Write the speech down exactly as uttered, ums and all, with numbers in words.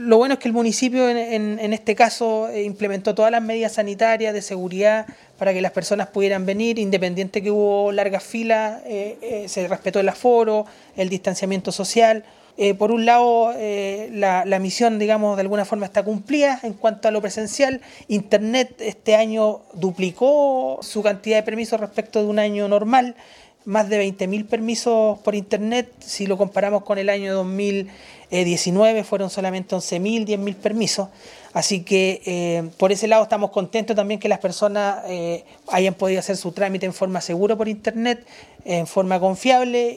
Lo bueno es que el municipio en, en, en este caso eh, implementó todas las medidas sanitarias de seguridad para que las personas pudieran venir, independiente que hubo largas filas, eh, eh, se respetó el aforo, el distanciamiento social. Eh, por un lado, eh, la, la misión, digamos, de alguna forma está cumplida en cuanto a lo presencial. Internet este año duplicó su cantidad de permisos respecto de un año normal, más de veinte mil permisos por internet. Si lo comparamos con el año dos mil diecinueve fueron solamente once mil, diez mil permisos. Así que eh, por ese lado estamos contentos también que las personas eh, hayan podido hacer su trámite en forma segura por internet, en forma confiable.